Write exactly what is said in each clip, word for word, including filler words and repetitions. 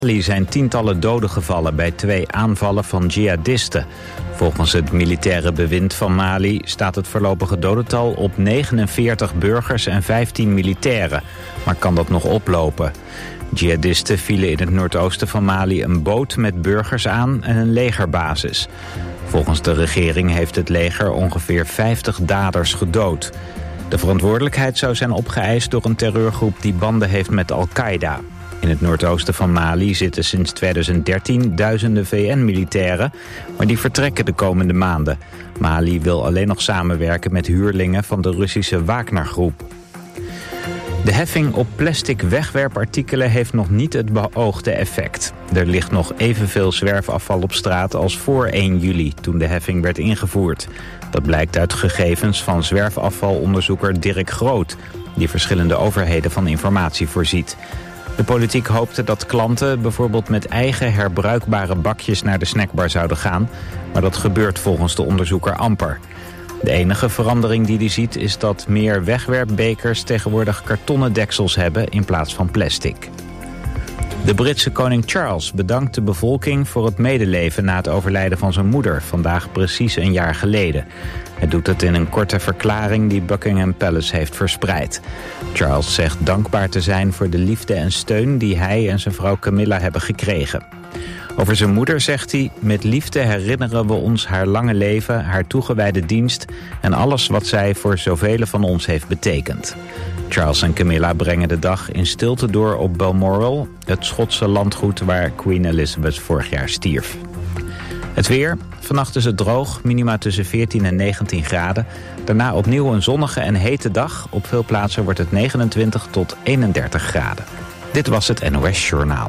In Mali zijn tientallen doden gevallen bij twee aanvallen van jihadisten. Volgens het militaire bewind van Mali staat het voorlopige dodental op negenenveertig burgers en vijftien militairen. Maar kan dat nog oplopen? Jihadisten vielen in het noordoosten van Mali een boot met burgers aan en een legerbasis. Volgens de regering heeft het leger ongeveer vijftig daders gedood. De verantwoordelijkheid zou zijn opgeëist door een terreurgroep die banden heeft met Al-Qaeda. In het noordoosten van Mali zitten sinds tweeduizend dertien duizenden V N-militairen, maar die vertrekken de komende maanden. Mali wil alleen nog samenwerken met huurlingen van de Russische Wagner-groep. De heffing op plastic wegwerpartikelen heeft nog niet het beoogde effect. Er ligt nog evenveel zwerfafval op straat als voor één juli, toen de heffing werd ingevoerd. Dat blijkt uit gegevens van zwerfafvalonderzoeker Dirk Groot, die verschillende overheden van informatie voorziet. De politiek hoopte dat klanten bijvoorbeeld met eigen herbruikbare bakjes naar de snackbar zouden gaan, maar dat gebeurt volgens de onderzoeker amper. De enige verandering die hij ziet is dat meer wegwerpbekers tegenwoordig kartonnen deksels hebben in plaats van plastic. De Britse koning Charles bedankt de bevolking voor het medeleven na het overlijden van zijn moeder, vandaag precies een jaar geleden. Hij doet het in een korte verklaring die Buckingham Palace heeft verspreid. Charles zegt dankbaar te zijn voor de liefde en steun die hij en zijn vrouw Camilla hebben gekregen. Over zijn moeder zegt hij: met liefde herinneren we ons haar lange leven, haar toegewijde dienst en alles wat zij voor zoveel van ons heeft betekend. Charles en Camilla brengen de dag in stilte door op Balmoral, het Schotse landgoed waar Queen Elizabeth vorig jaar stierf. Het weer. Vannacht is het droog, minima tussen veertien en negentien graden. Daarna opnieuw een zonnige en hete dag. Op veel plaatsen wordt het negenentwintig tot eenendertig graden. Dit was het N O S Journaal.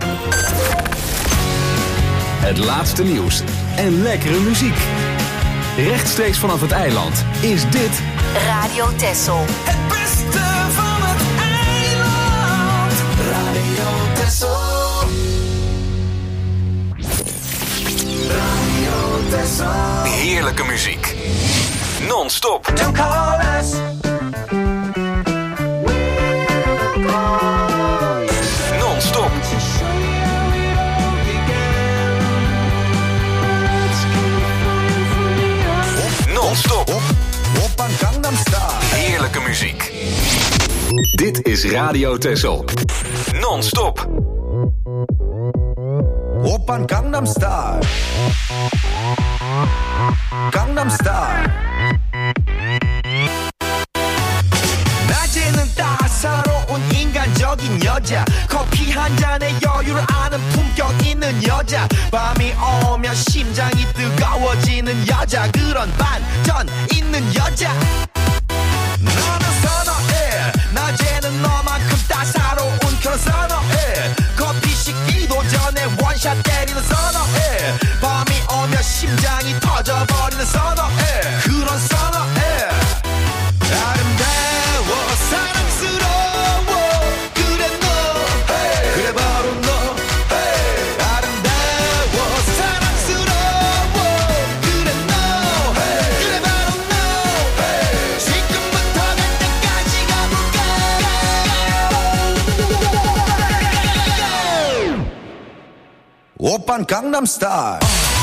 Het laatste nieuws en lekkere muziek. Rechtstreeks vanaf het eiland is dit Radio Texel. Het beste van het eiland. Radio Texel. Radio Texel. heerlijke muziek. Non-stop. Don't call us. Non-stop. Non-stop. Oppa Gangnam Style. Heerlijke muziek. Dit is Radio Texel. Non-stop. Oppa Gangnam Style. Gangnam Style. 낮에는 따사로운 인간적인 여자 커피 한 잔에 여유를 아는 품격 있는 여자 밤이 오면 심장이 뜨거워지는 여자 그런 반전 있는 여자 너는 선호해 낮에는 너만큼 따사로운 그런 선호해 커피 식기도 전에 원샷 때리는 선호해 밤이 오면 심장이 터져버리는 선호해 그런 선호해 아름다워 사랑스러워 그래 너 hey. 그래 바로 너 hey. 아름다워 사랑스러워 그래 너 hey. 그래 바로 너 hey. 지금부터 갈 때까지 가볼까 오빤 강남스타일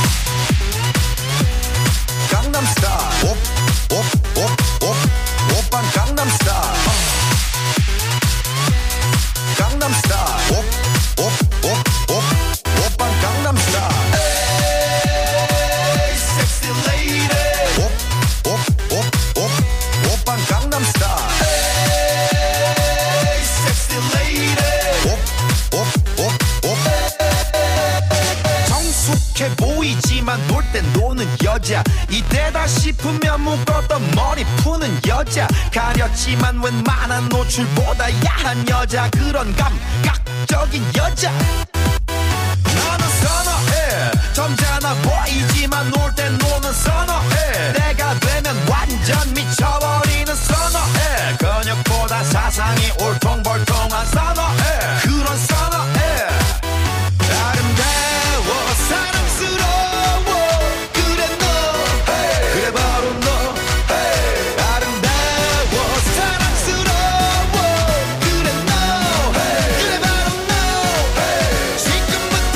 강남스타일 옵, 옵, 옵, 옵 오빤 강남스타일 강남스타일 옵, 옵, 옵, 옵 오빤 강남스타일 에이 섹시 레이디 옵, 옵, 옵, 옵 오빤 강남스타일 에이 섹시 레이디 옵, 옵, 옵, 옵 성숙해 보이지만 놀 땐 노는 여자 이때다 싶으면 묶었던 머리 푸는 여자 가렸지만 웬만한 노출보다 야한 여자 그런 감각적인 여자 너는 선호해 점잖아 보이지만 놀 땐 노는 선호해 내가 되면 완전 미쳐버리는 선호해 근육보다 사상이 울퉁불퉁한 선호해 그런 선호해 아름다워 사랑스러워 그래 너 hey. 그래 바로 너 hey. 아름다워 사랑스러워 그래 너 hey. 그래 바로 너 hey. 지금부터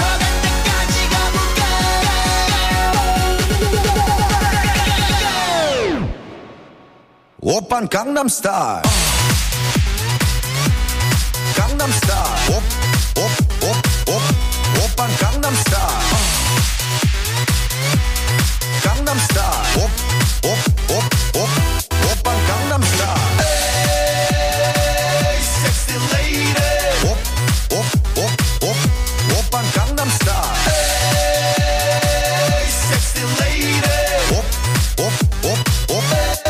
Oppan Gangnam Style. Gangnam Style. Op, op, op, op. Oppan Gangnam Style. Gangnam Style. Op, op, op, op. Oppan Gangnam Style. Hey, sexy lady. Op, op, op, op. Oppan Gangnam Style. Hey, sexy lady. Op, op, op, op.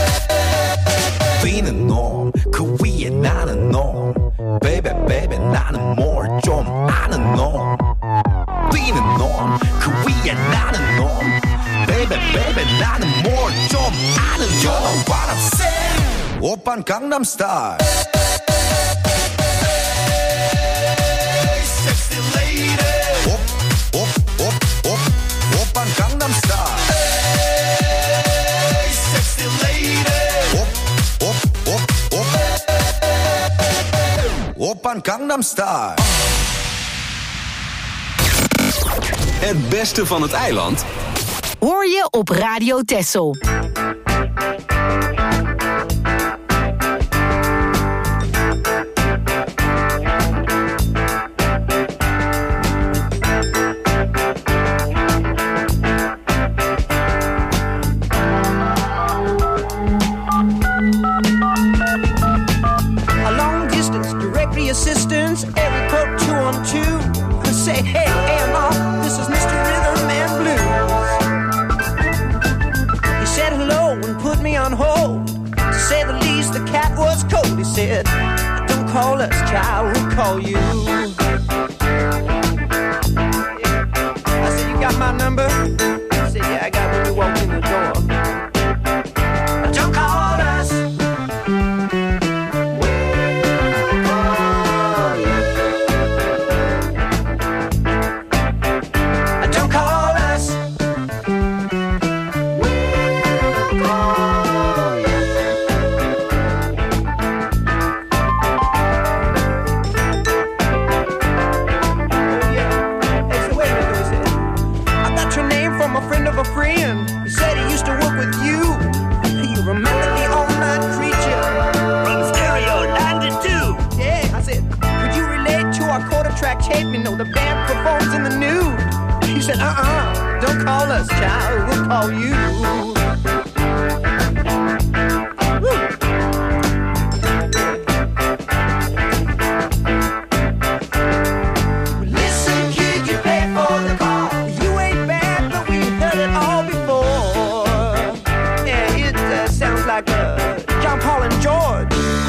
Being norm, Korean 나는 norm. Baby, baby, 나는 more 좀 아는 norm. Being norm, Korean 나는 norm. Baby, baby, 나는 more 좀 아는 norm. You know what I'm saying? 오빤 Gangnam Style. Hey, sexy lady. 옵, 옵, 옵, 옵. 오빤 Gangnam Style. Hey, sexy lady. 옵, 옵, 옵, 옵. Oppan Gangnam Style. Het beste van het eiland hoor je op Radio Texel. Assistance, every quote two on two. Say, hey, A M R, this is Mister Rhythm and Blues. He said hello and put me on hold. To say the least, the cat was cold. He said, don't call us, child, we'll call you. I said, you got my number? He said, yeah, I got when you walked in the door. Don't call us. Tape, you know, the band performs in the nude. He said, uh-uh, don't call us, child, we'll call you. Woo. Listen, kid, you pay for the call. You ain't bad, but we heard it all before. Yeah, it uh, sounds like uh, John Paul and George.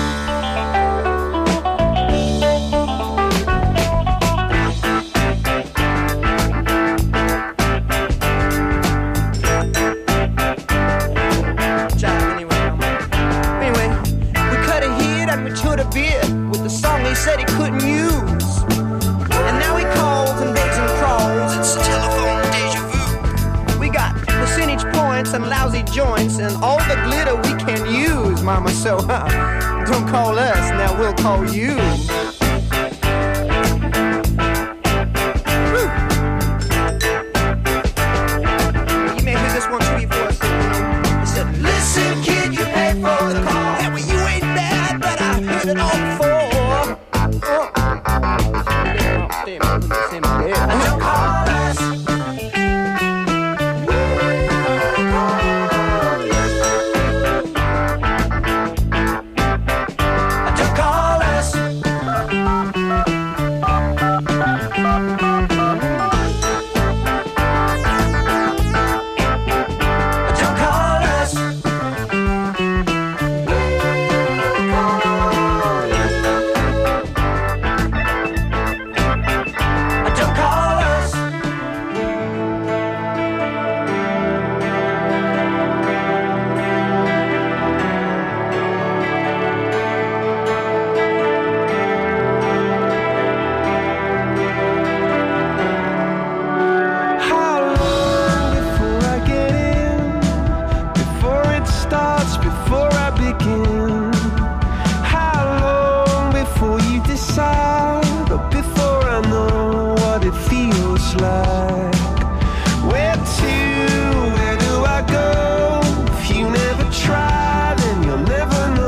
Said he couldn't use, and now he calls and begs and crawls. It's telephone deja vu. We got percentage points and lousy joints and all the glitter we can use, mama. So huh, don't call us, now we'll call you. Woo. You may hear this one tweet for us. He said, listen, kid, you pay for the call. Yeah, well, you ain't bad, but I heard it all before. Don't call us. Don't call us. Don't call us. Where to, where do I go? If you never try, then you'll never know.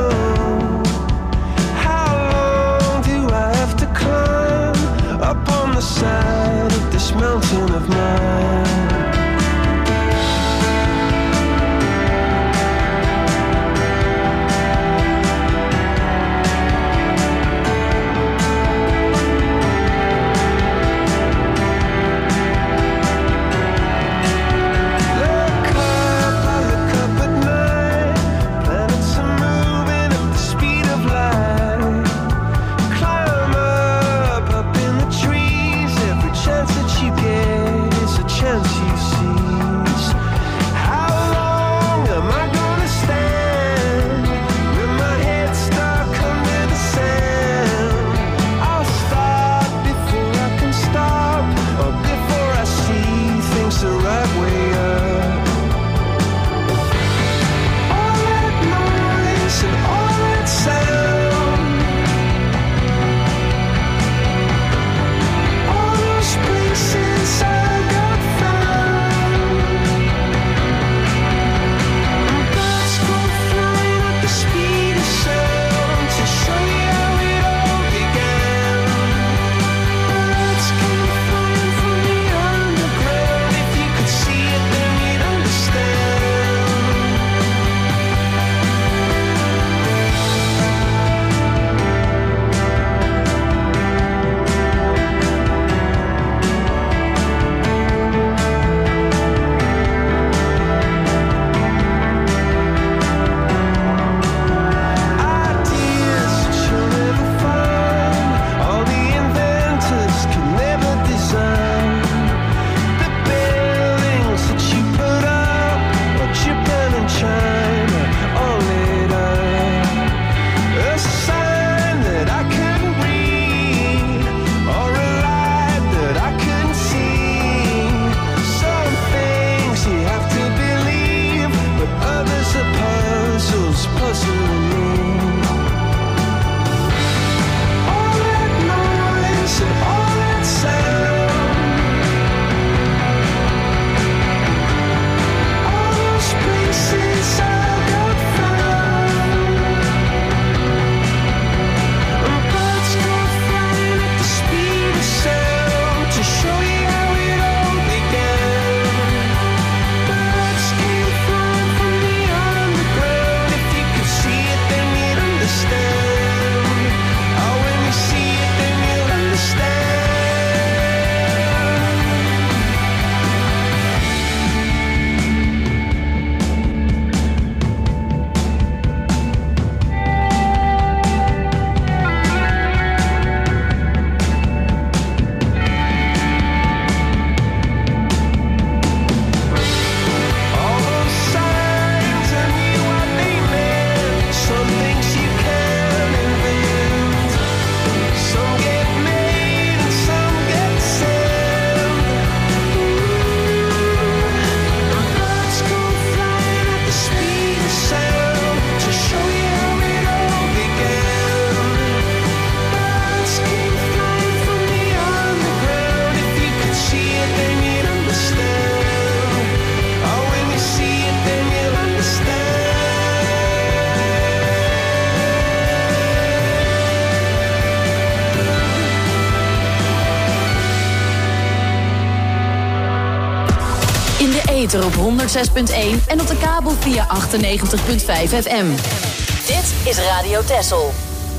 In de ether op honderd zes punt één en op de kabel via achtennegentig komma vijf F M. Dit is Radio Texel.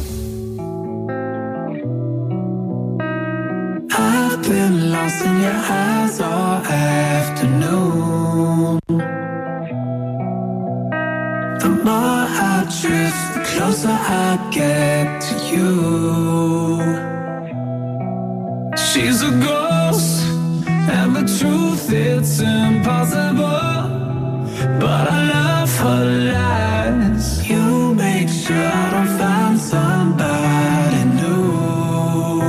I've been lost in your eyes all afternoon. The more I drift, the closer I get to you. She's a ghost, and the truth, it's impossible. But I love her lies. You make sure I don't find somebody new.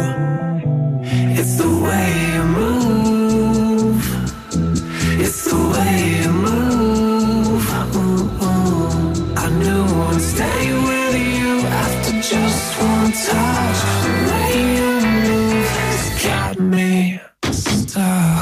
It's the way you move. It's the way you move. Ooh, ooh. I knew I'd stay with you after just one touch. The way you move has got me stuck.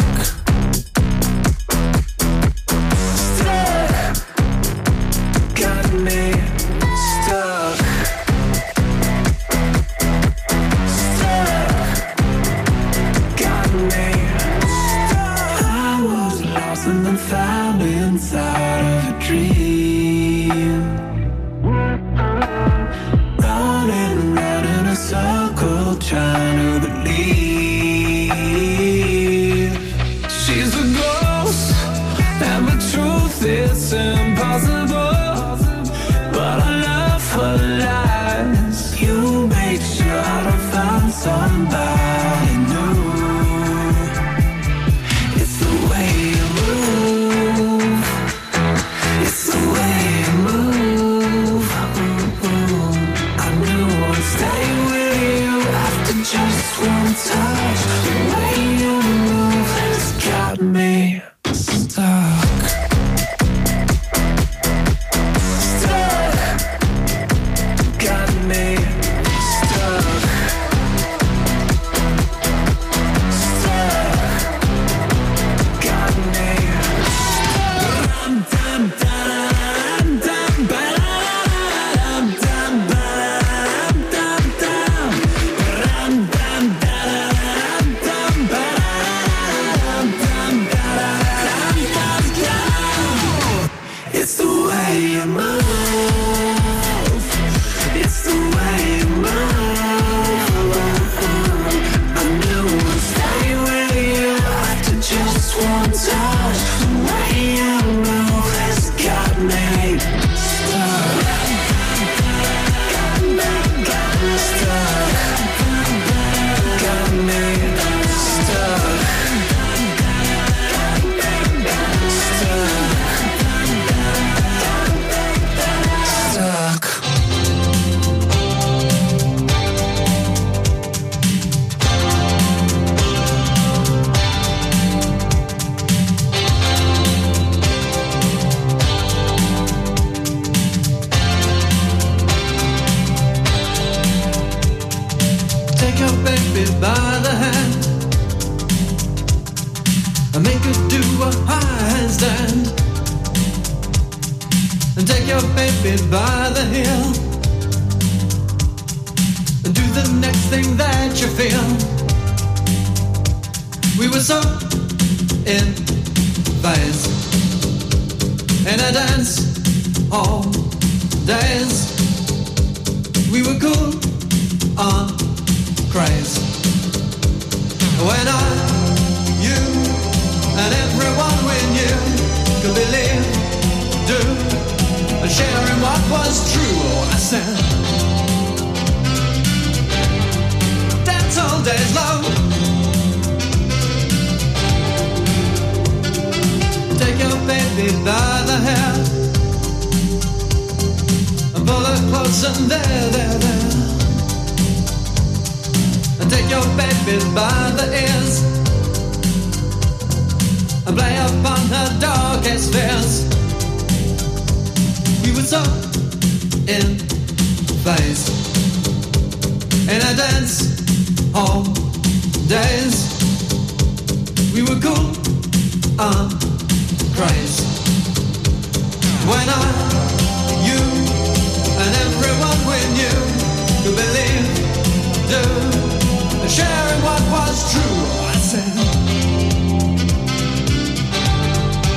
Sharing what was true, I said.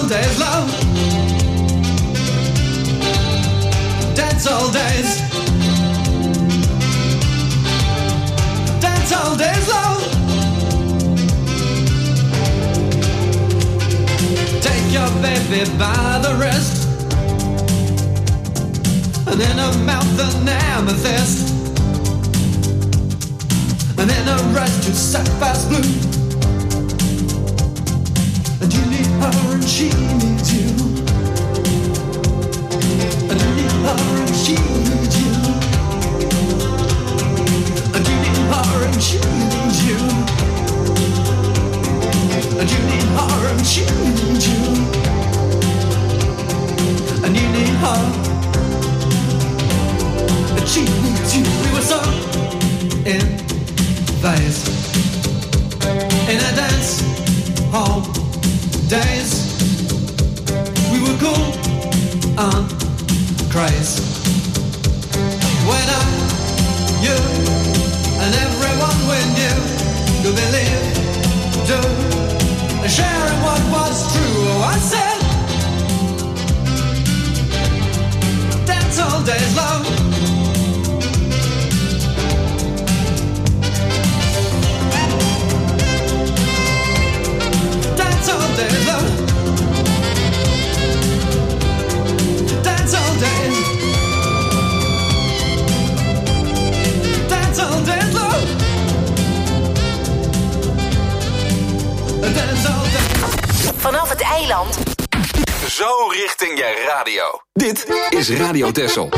days, love. Dance all days. Dance all days, love. Take your baby by the wrist, and in her mouth an amethyst, and in her eyes two sapphire's blue. And you need her and she needs you. And you need her and she needs you. And you need her and she needs you. And you need her and she needs you. And you need her and she needs you. We were so in phase, in a dance hall days. We were cool and crazy. When I, you, and everyone we knew to believe, to sharing what was true. Oh, I said, dance all days, love. Dance all days, love. Dance all days. Dance all days, love. Dance all days. Vanaf het eiland. Zo richting je radio. Dit is Radio Texel.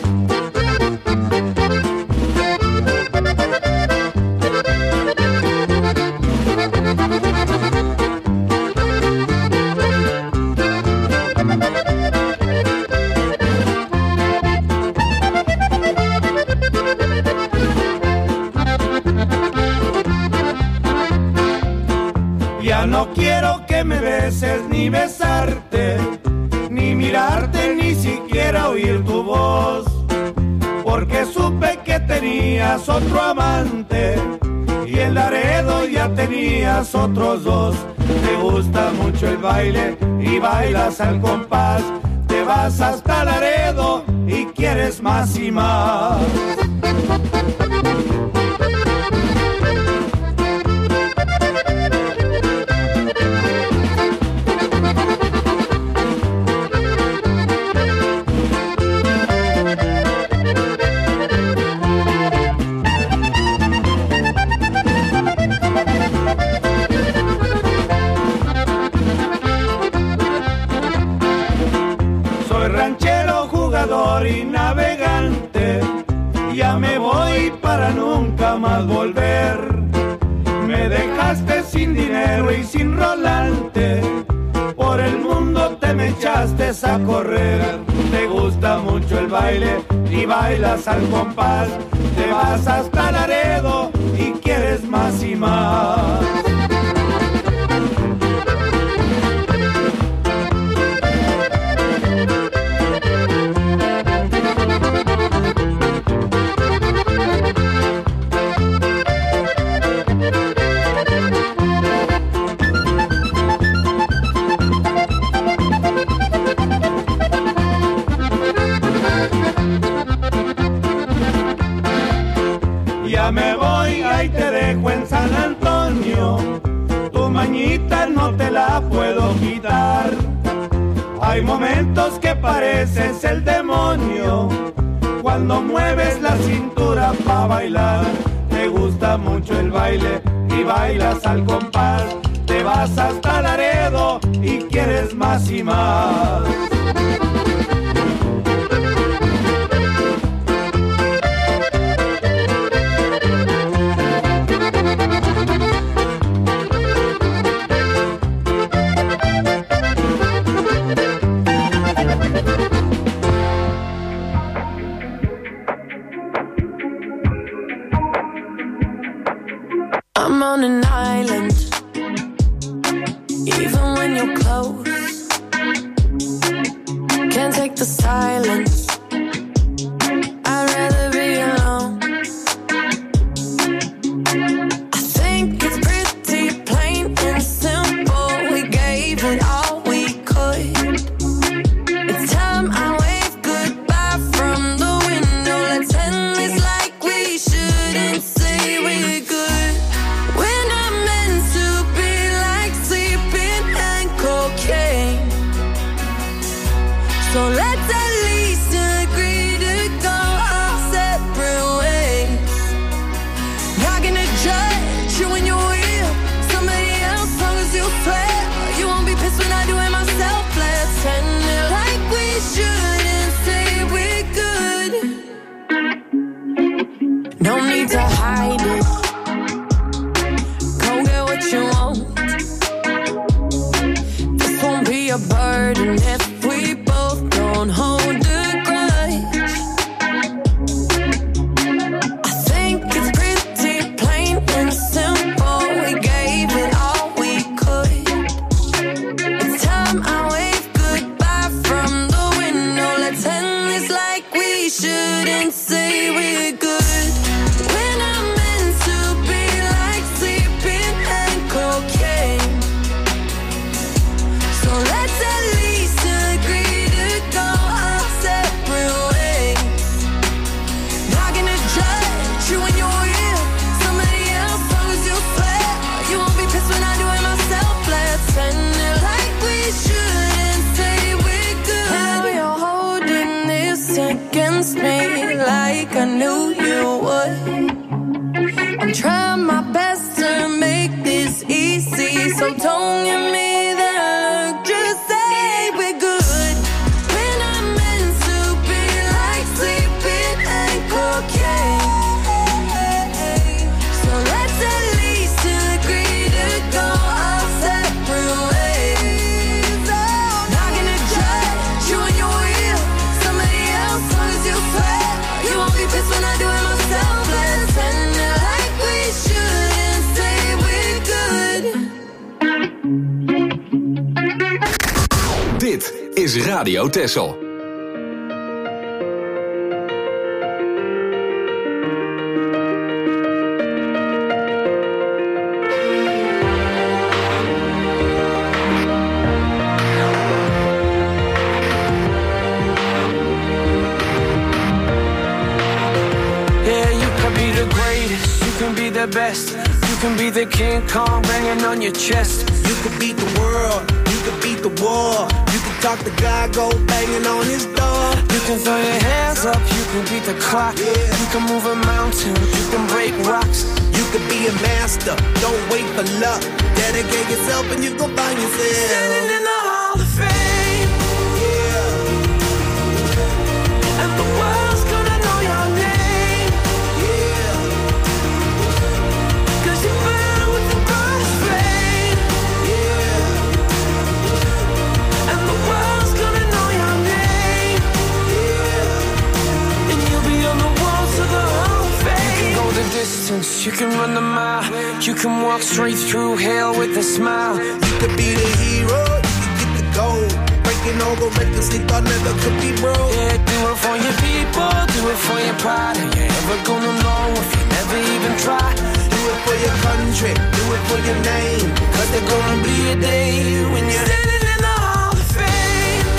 Ya no quiero que me beses ni besarte, ni mirarte, ni siquiera oír tu voz, porque supe que tenías otro amante y en Laredo ya tenías otros dos. Te gusta mucho el baile y bailas al compás, te vas hasta Laredo y quieres más y más. Y navegante, ya me voy para nunca más volver. Me dejaste sin dinero y sin rolante, por el mundo te me echaste a correr. Te gusta mucho el baile y bailas al compás, te vas hasta Laredo y quieres más y más. Me voy, ahí te dejo en San Antonio, tu mañita no te la puedo quitar. Hay momentos que pareces el demonio, cuando mueves la cintura pa' bailar. Te gusta mucho el baile y bailas al compás, te vas hasta Laredo y quieres más y más. I'm on an island, even when you're close. Can't take the silence, I'd rather be alone. I think it's pretty plain and simple, we gave it all we could. a burden if we both don't hold a grudge. I think it's pretty plain and simple. We gave it all we could. It's time I wave goodbye from the window. Let's end this like we shouldn't say we're good. When I'm meant to be like sleeping and cocaine. So let's at least agree to go our separate ways. Not gonna judge you when you're with somebody else, long as you swear you won't be pissed when I do it myself. Let's end it like we shouldn't say we're good. Now you're holding this against me like I knew you would. I'm trying my best to make this easy, so don't give me that look, just say we're good. When I'm meant to be like sleeping and cocaine. So let's at least agree to go our separate ways. Not gonna judge you when you're with somebody else, long as you swear you won't be pissed when I do it myself. Let's end it like we shouldn't say we're good. Dit is Radio Texel. Yeah, you can be the greatest, you can be the best. You can be the King Kong banging on your chest. You could beat the world, you could beat the war. You could talk to God, go banging on his door. You can throw your hands up, you can beat the clock. Yeah. You can move a mountain, you can break rocks. You could be a master, don't wait for luck. Dedicate yourself and you go find yourself. Standing in the Hall of Fame, Yeah, and the world's gonna know your name. yeah, 'Cause you burn with the brightest flame, yeah, and the world's gonna know your name. yeah. And you'll be on the walls of the Hall of Fame. You can go the distance, you can run the mile. You can walk straight through hell with a smile. You could be the hero, you could get the gold. Breaking all the records they thought never could be broke. Yeah, do it for your people, do it for your pride. And you're never gonna know if you never even try. Do it for your country, do it for your name. Cause there's gonna be a day when you're standing in the Hall of Fame,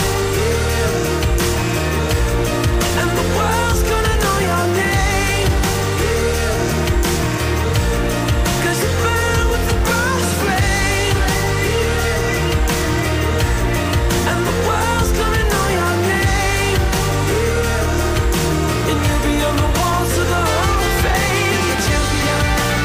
and the world's gonna know your name. 'Cause you burn with the brightest flame, and the world's gonna know your name. And you'll be on the walls of the Hall of Fame. Be a champion,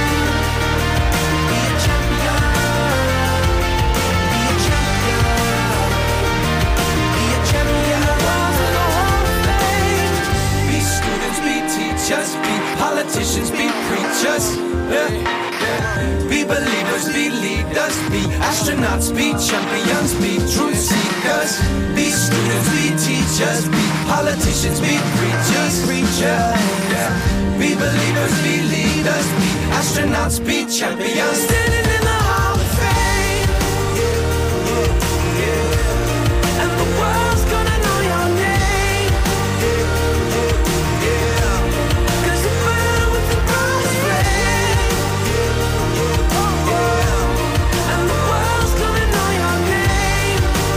be a champion, be a champion, be a champion. Walls of the Hall of Fame. Be students, be teachers, be politicians, be preachers. Yeah, yeah. Be believers, be leaders, be astronauts, be champions, be truth seekers. Be students, be teachers, be politicians, be preachers, preachers. Yeah. Be believers, be leaders, be astronauts, be champions. Standing in the Hall of Fame, and the world's gonna know your name. 'Cause you burn with the brightest flame, and the world's gonna know your name.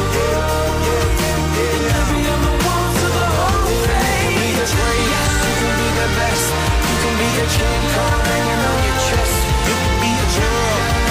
And you'll be on the walls of the Hall of Fame. You can be the greatest, you can be the best. You can be the King Kong hanging on your chest. You could be a hero,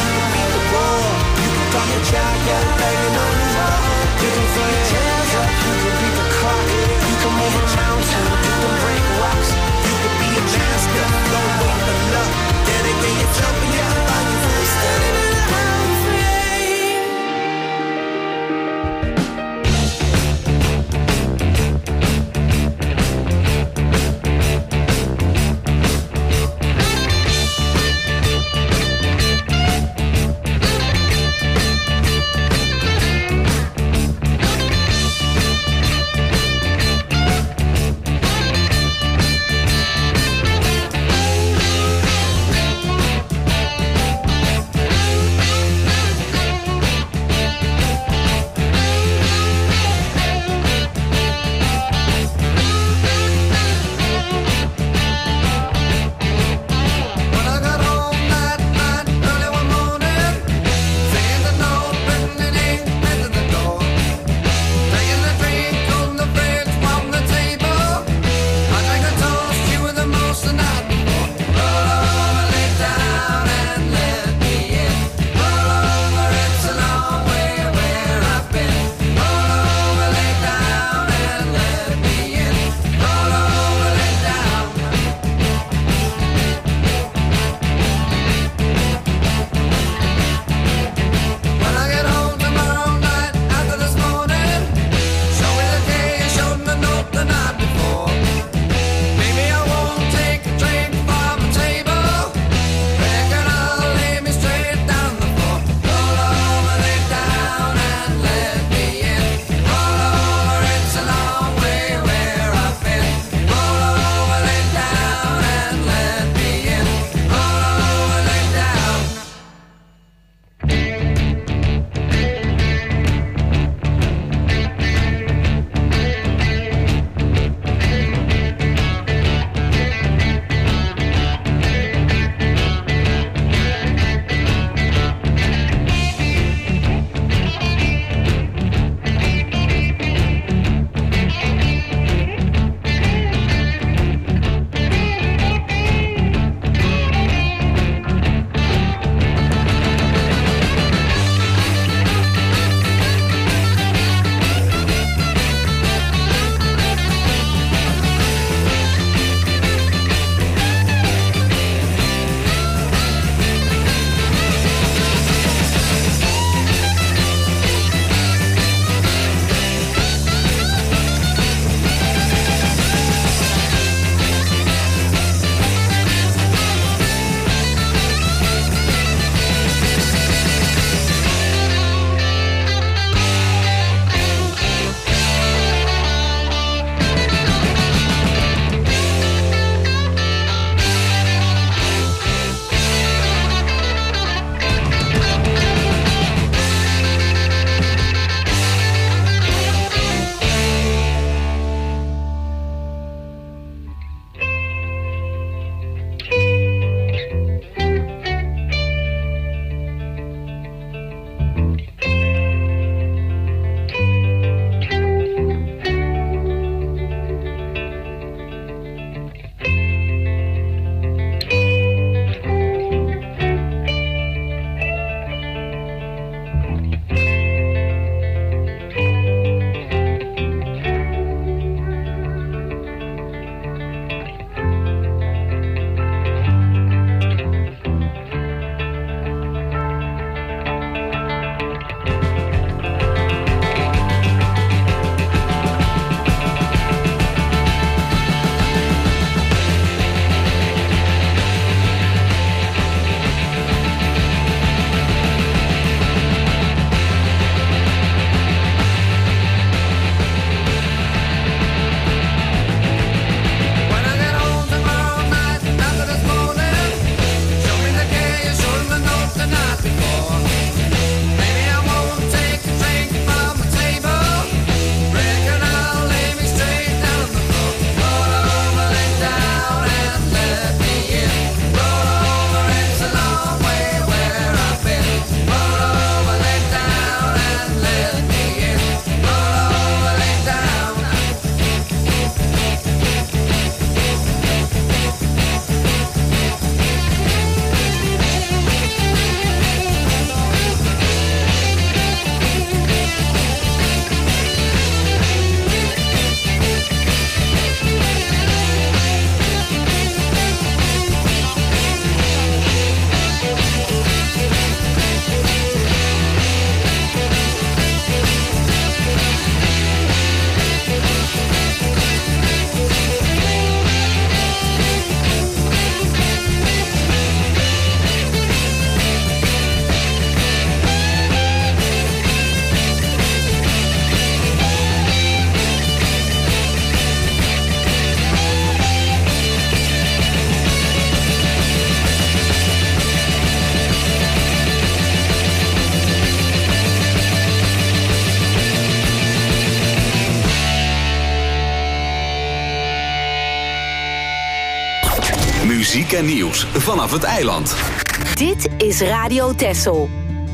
muziek en nieuws vanaf het eiland. Dit is Radio Texel.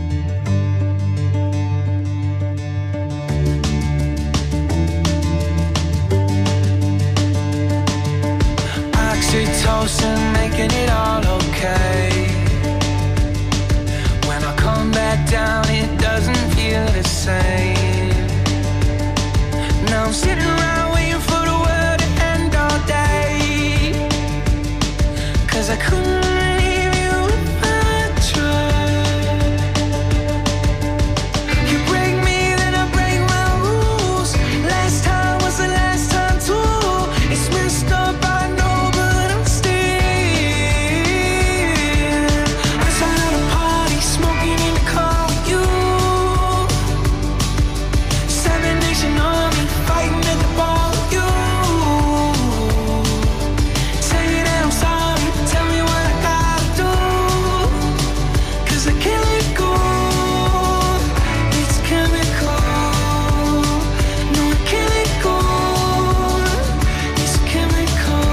Oxytocin making it all okay. When I come back down it doesn't feel the same. Now I'm sitting around waiting for the world to end all day. Cause I couldn't leave you if I tried. You break me then I break my rules. Last time was the last time too. It's messed up I know but I'm still outside of a party smoking in the car with you. Seven Nation Army fighting at the bar with you. Say that I'm sorry, tell me what I gotta do. Cause I can't let go. It's chemical. No, I can't let go. It's chemical.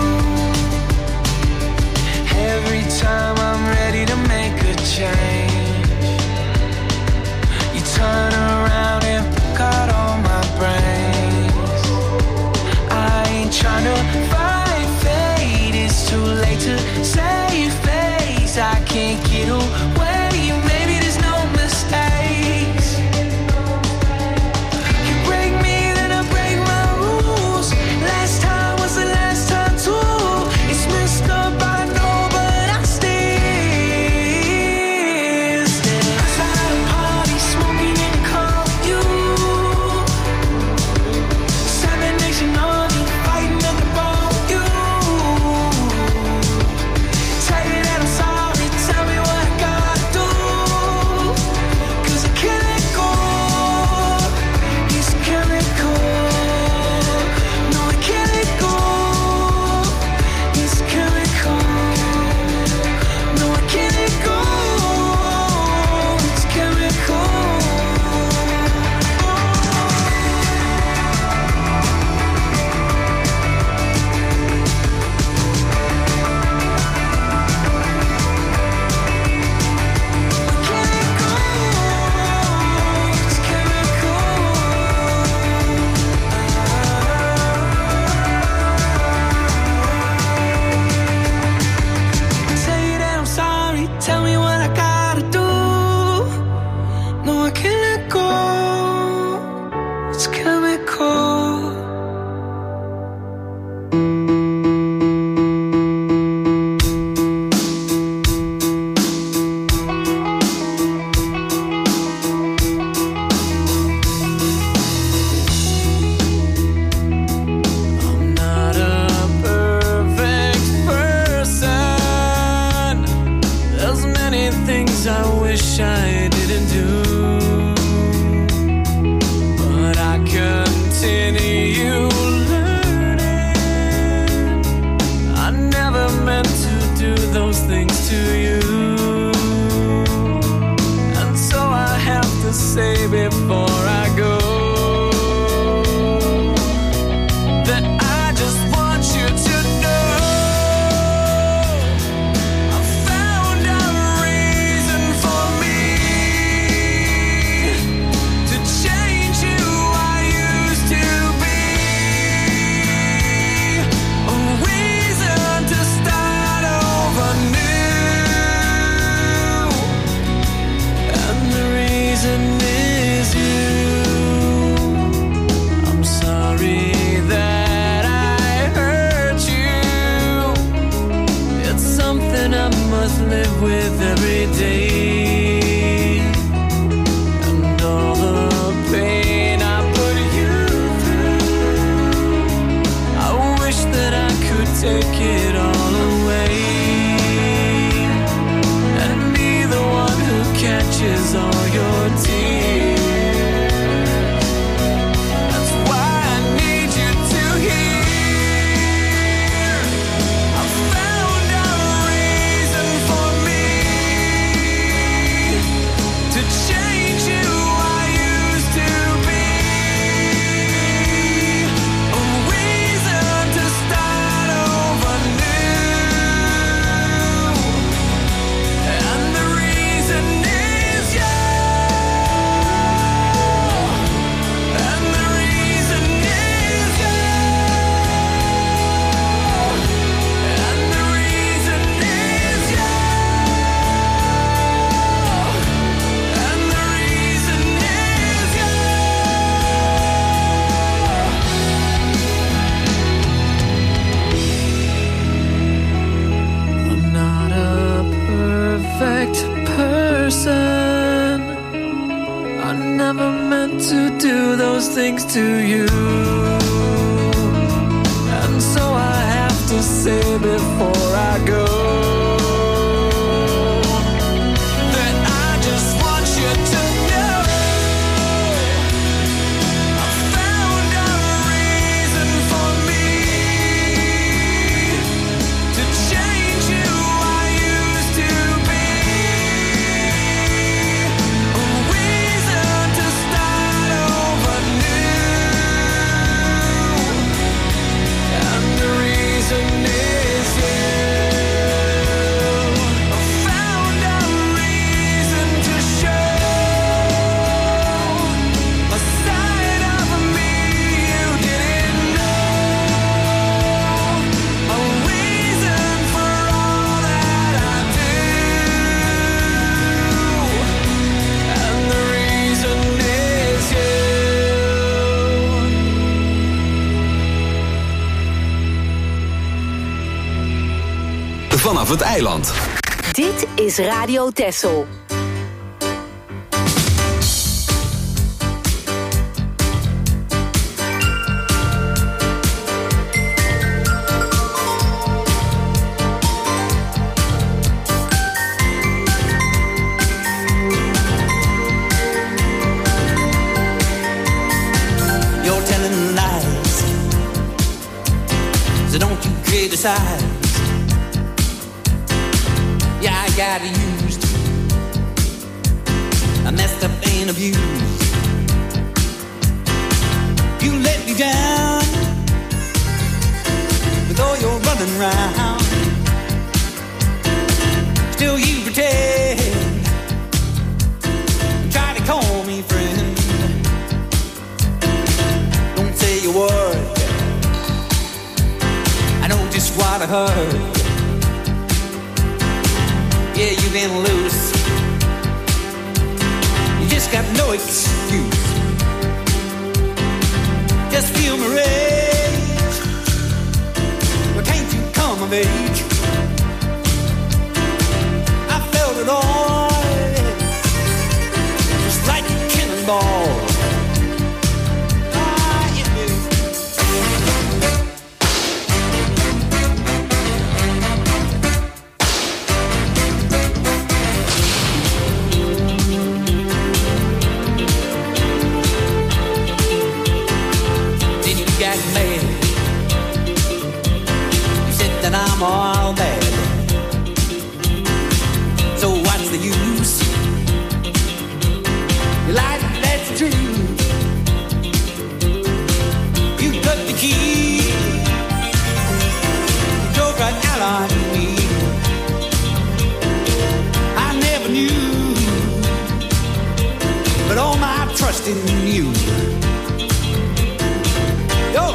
Every time I'm ready to make a change, you turn around and pick out all my brains. I ain't trying to fight fate, it's too late to save face. I can't get away, maybe there's no mistakes. You break me, then I break my rules. Last time was the last time too. It's messed up, I know, but I'm still still outside a party, smoking in the car with you. Seven Nation Army fighting at the bar with you. Tell you that I'm sorry, tell me what I gotta do. Cause I can't let go. It's chemical. No, I can't let go. It's chemical. No, I can't let go. It's chemical. Tell you that I'm sorry, tell me what I gotta do. No, I can't let go. It's chemical. I'm not a perfect person. There's many things I wish I didn't do, but I continue learning. I never meant to do those things to you, and so I have to say before I go that I just want you to know I found a reason for me to change who I used to be. A reason to start over new, and the reason is you. never meant to do those things to you. And so I have to say before I go that I just want you to know I found a reason for me to change who I used to be. A reason to start over new. And the reason is you. I found a reason to show a side of me you didn't know. A reason for all that I do. And the reason is you. Vanaf het eiland. Dit is Radio Texel. You're telling lies, so don't you criticize. Yeah, I got used, I messed up and abused. You let me down with all your running round. Still you pretend, try to call me friend. Don't say a word, I know just what I heard. Yeah, you've been loose, you just got no excuse. Just feel my rage, but can't you come of age? I felt it all, just like a cannonball. Ah, yeah, baby. Then you got mad, you said that I'm all bad. So what's the use? You lied, that's true. You cut the key, you drove right out on me. I never knew, but all my trust in you. Yo.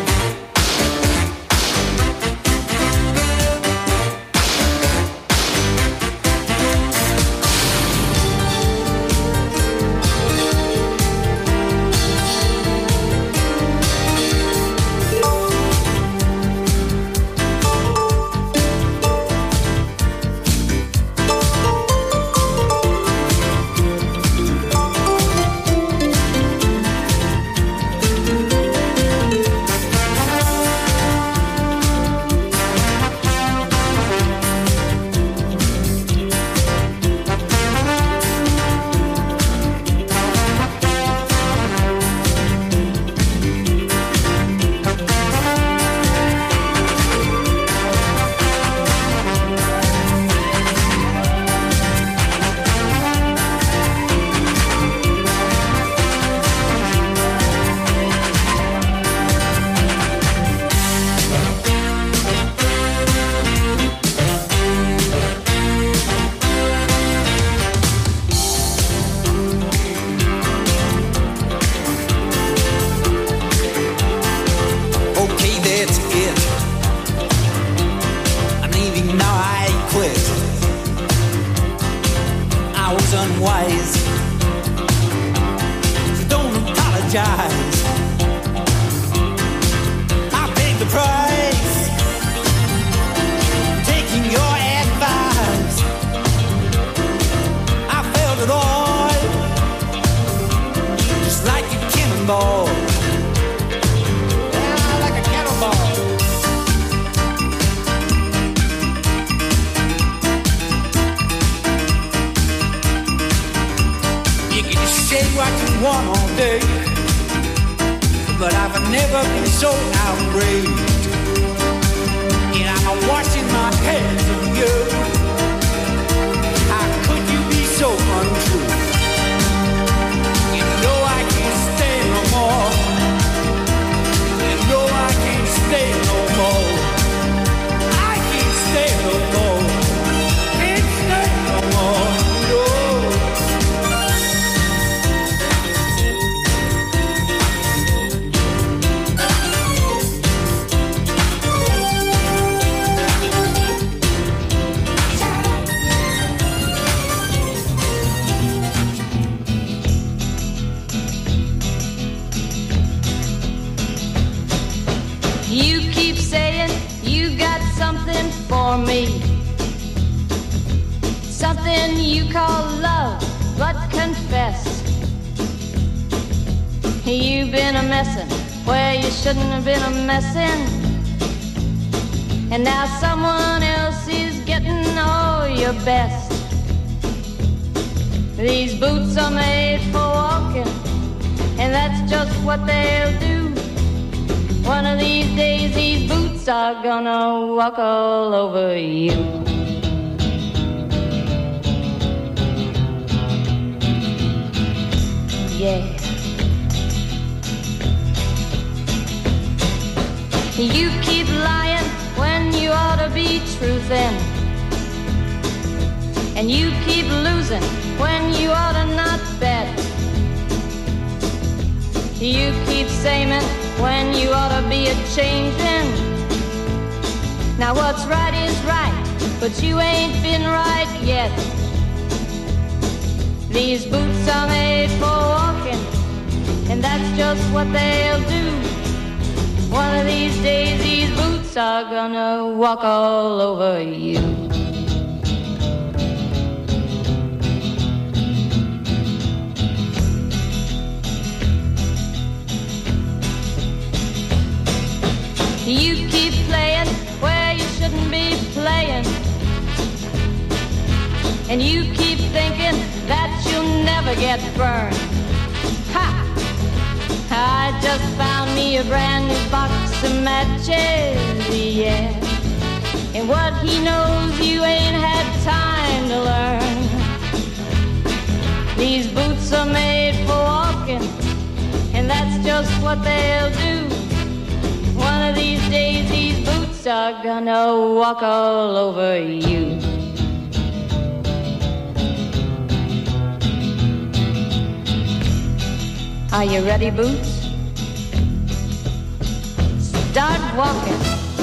apologize. I paid the price, taking your advice. I felt it all, cannonball. Yeah, like a cannonball. You can say what you want all day, but I've never been so outraged. And I'm washing my hands of you. How could you be so untrue? You know I can't stay no more. You know I can't stay no more. I can't stay no more. Can't stay no more. No. You keep saying you got something for me, something you call love, but confess you've been a messin' where you shouldn't have been a messin', and now someone else is getting all your best. These boots are made for walking, and that's just what they'll do. One of these days these boots are gonna walk all over you. Yeah. You keep lying when you ought to be truthin', and you keep losing when you ought to not bet. You keep saying when you ought to be a-changin'. Now what's right is right, but you ain't been right yet. These boots are made for walking, and that's just what they'll do. One of these days these boots are gonna walk all over you. You keep playing where you shouldn't be playing, and you keep thinking that you'll never get burned. Ha! I just found me a brand new box of matches, yeah. And what he knows you ain't had time to learn. These boots are made for walking, and that's just what they'll do. One of these days these boots are gonna walk all over you. Are you ready, Boots? Start walking.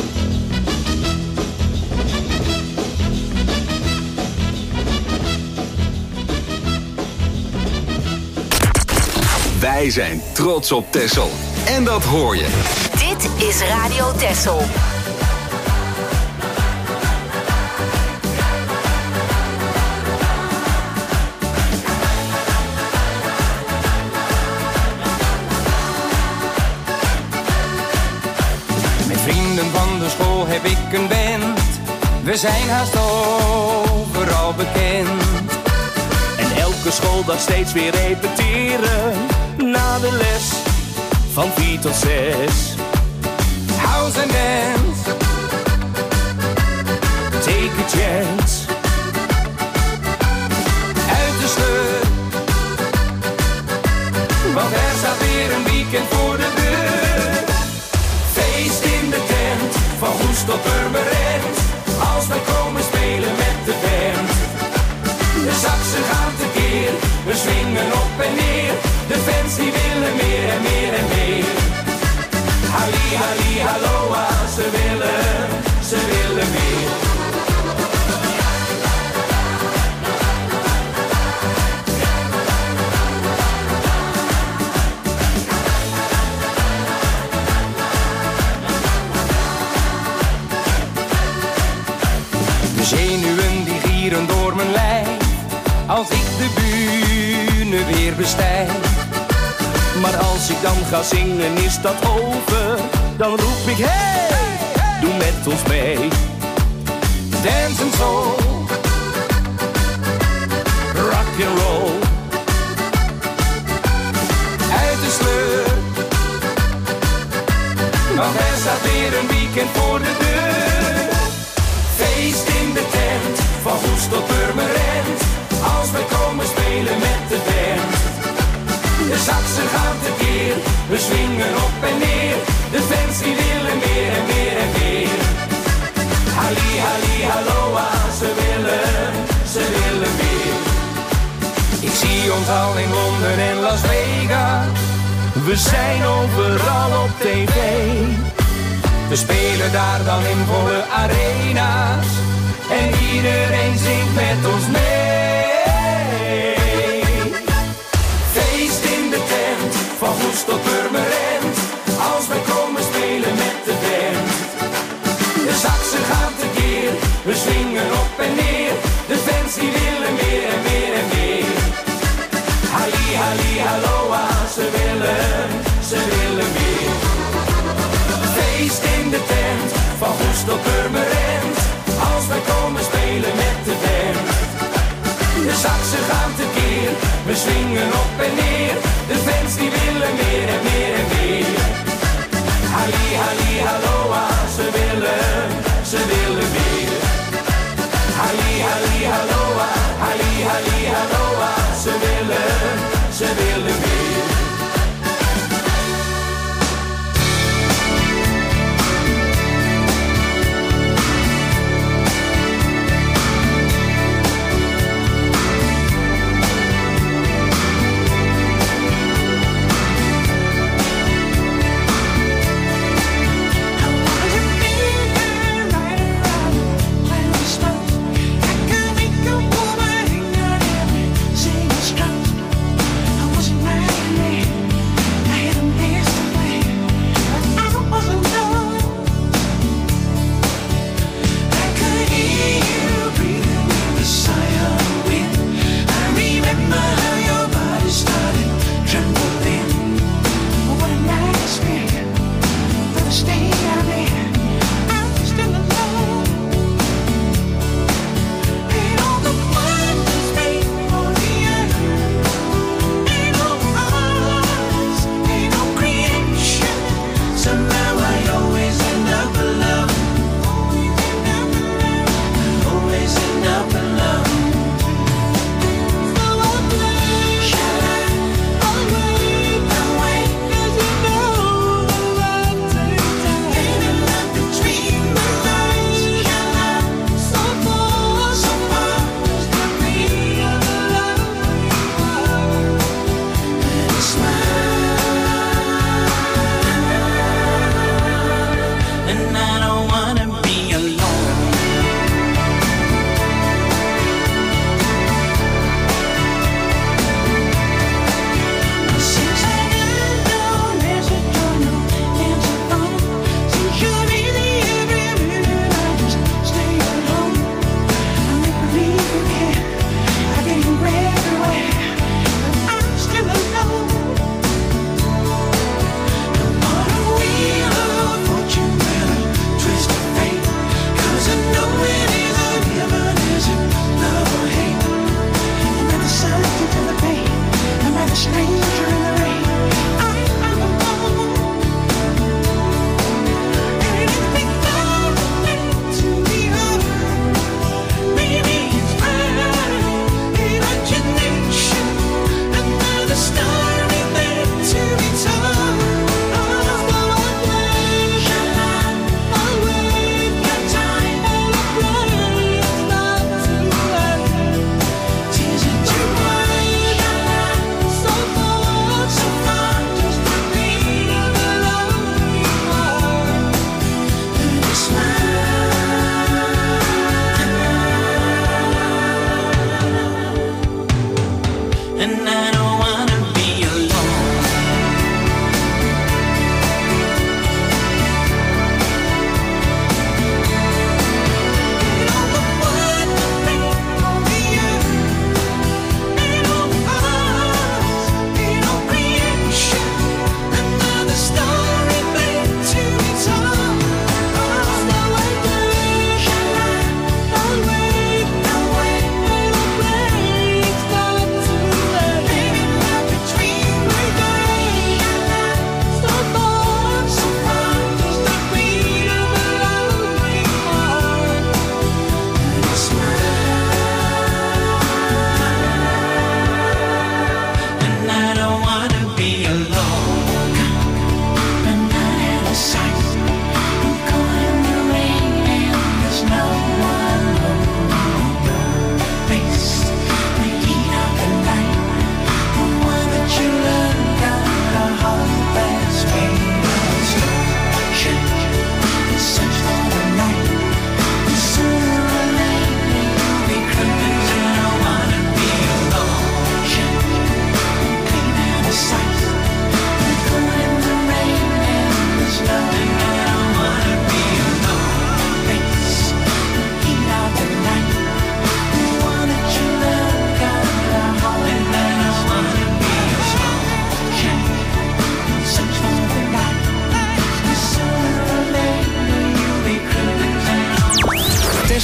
Wij zijn trots op Texel. En dat hoor je. Dit is Radio Texel. Met vrienden van de school heb ik een band. We zijn haast overal bekend. En elke schooldag steeds weer repeteren. Na de les van vier tot zes. House and dance, take a chance. Uit de sleur, want er staat weer een weekend voor de deur. Feest in de tent, van Goes tot Purmerend. Als wij komen spelen met de band. De saxen gaan tekeer, we swingen op en neer. De fans die willen meer en meer en meer. Halli, halli, halloa, ze willen, ze willen meer. De zenuwen die gieren door mijn lijf, als ik de bühne weer bestijg. Maar als ik dan ga zingen is dat over. Dan roep ik hey, doe met ons mee. Dance and soul, rock and roll. Uit de sleur, want er staat weer een weekend voor de deur. Feest in de tent, van Goes tot Purmerend. Als wij komen spelen met de band. De saxen gaan tekeer, we swingen op en neer. De fans die willen meer en meer en meer. Halli, halli, halloa, ze willen, ze willen meer. Ik zie ons al in Londen en Las Vegas. We zijn overal op tv. We spelen daar dan in volle arena's. En iedereen zingt met ons mee. Feest in de tent, van Goes tot Purmerend. Als wij komen spelen met de band. De saxen gaan tekeer, we swingen op en neer. De fans die willen meer en meer en meer. Halli, halli, halloa, ze willen, ze willen meer. Feest in de tent, van Goes tot Purmerend. Als wij komen spelen met de band. De saxen gaan tekeer, we swingen op en neer. De fans die willen meer en meer en meer. Halli, halli, halloa, ze willen, ze willen meer. Halli, halli, halloa, halli, halli, halloa, ze willen, ze willen meer.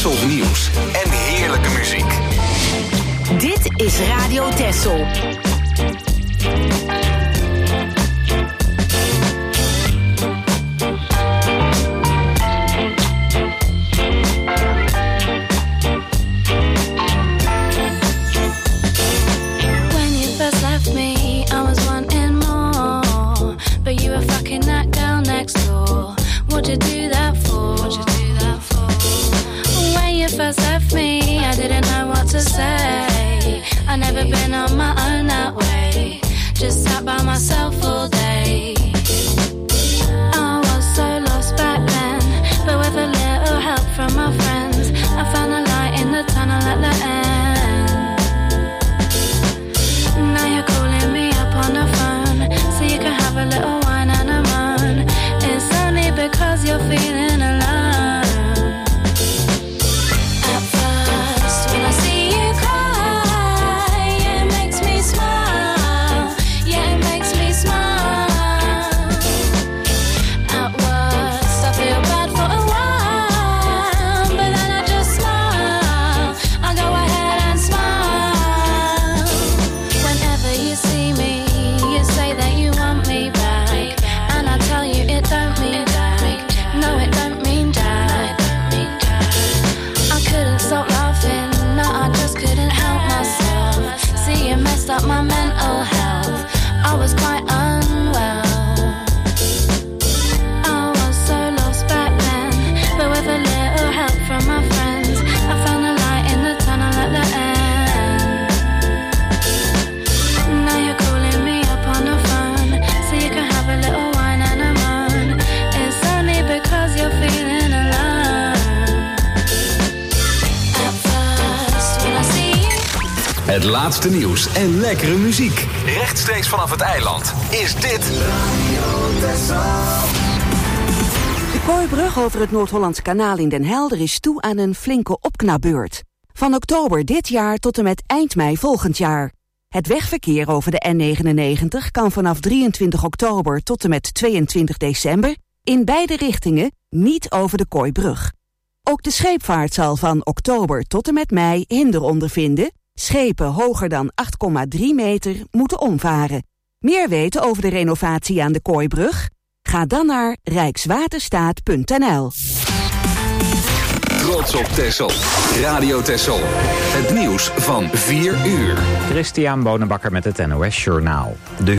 Tessels nieuws en heerlijke muziek. Dit is Radio Tessel. What'd you do that for? What'd you do that for? When you first left me, I didn't know what to say. I never been on my own that way. Just sat by myself all day. I was so lost back then, but with a little help from my friends, I found a light in the tunnel at the end. Now you're calling me up on the phone, so you can have a little wine and a moan. It's only because you're feeling alone. At first, when I see you cry, yeah, it makes me smile. Yeah, it makes me smile. At worst, I feel bad for a while, but then I just smile. I go ahead and smile. Whenever you see me, you say that you want me back, and I tell you it don't mean that. No, it don't mean that. I couldn't stop laughing, no, I just couldn't help myself. See, you messed up my mental health. I was quite unwell. I was so lost back then, but with a little help from my friends, I found a light in the tunnel at the end. Now you're calling me up on the phone, so you can have a little wine and a moan. It's only because you're feeling alone. At first, when I see you. Het laatste nieuws en lekkere muziek. Rechtstreeks vanaf het eiland is dit De Kooibrug over het Noord-Hollandse kanaal in Den Helder is toe aan een flinke opknapbeurt. Van oktober dit jaar tot en met eind mei volgend jaar. Het wegverkeer over de N negenennegentig kan vanaf drieëntwintig oktober tot en met tweeëntwintig december... in beide richtingen niet over de Kooibrug. Ook de scheepvaart zal van oktober tot en met mei hinder ondervinden. Schepen hoger dan acht komma drie meter moeten omvaren. Meer weten over de renovatie aan de Kooibrug? Ga dan naar rijkswaterstaat punt n l. Trots op Tessel. Radio Tessel. Het nieuws van vier uur. Christian Bonenbakker met het N O S Journaal. De